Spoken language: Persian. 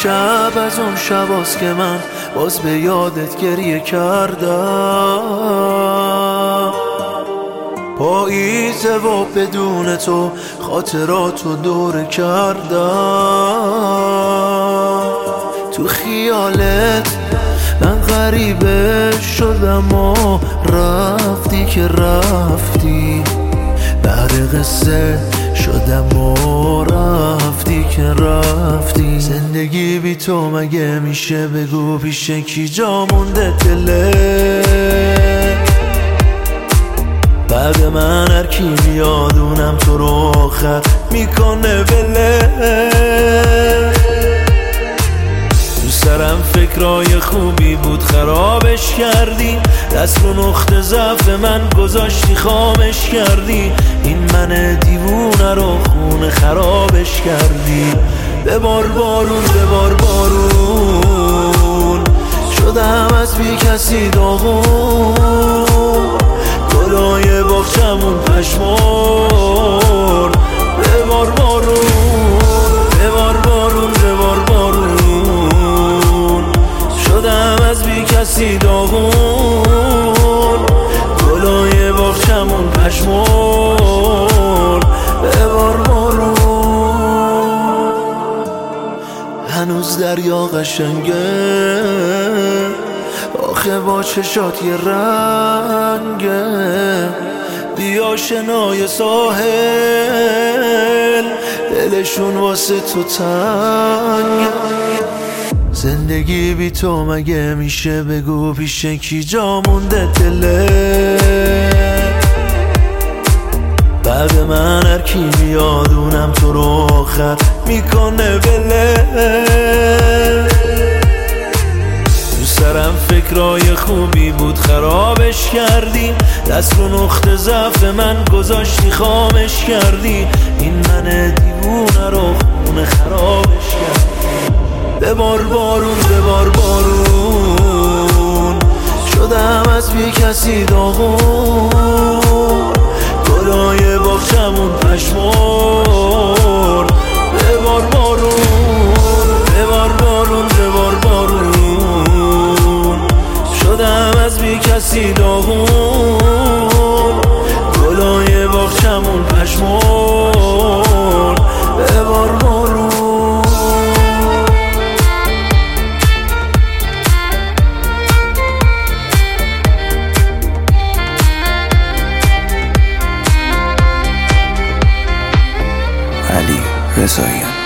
امشب از اون شباست که من باز به یادت گریه کردم. پاییزه و بدون تو خاطراتو دور کردم. تو خیالت من غریبه شدم و رفتی که رفتی، بعد قصه شدم و رفتی که رفتی. زندگی بی تو مگه میشه؟ بگو پیش کی جا مونده دلت؟ بعد من هر کی میاد اونم تو رو آخر میکنه بله. تو سرم فکرای خوبی بود خرابش کردی، دست رو نقطه ضعف من گذاشتی خامش کردی. این من دیوونه رو خونه خرابش کردی. ببار بارون ببار بارون، شدم از بی کسی داغون. گلای باغچمون پشمون. ببار بارون ببار بارون ببار بارون، شدم از بی کسی داغون. گلای باغچمون پشمون. ببار بارون. هنوز دریا قشنگه آخه با چشات یه رنگه. بیا شنای ساحل دلشون واسه تو تنگه. زندگی بی تو مگه میشه؟ بگو پیش کی جا مونده دلت؟ بعد من هر کی میاد اونم تو رو آخر میکنه بله. تو سرم فکرای خوبی بود خرابش کردی، دست رو نقطه ضعف من گذاشتی خامش کردی. این من دیوونه رو خونه خرابش کردی. ببار بارون ببار بارون، شدم از بی کسی داغون. گلای باغچمون پشمون. ببار بارون ببار بارون ببار بارون، شدم از بی کسی داغون. گلای باغچمون پشمون. ببار بارون. علی رضاییان.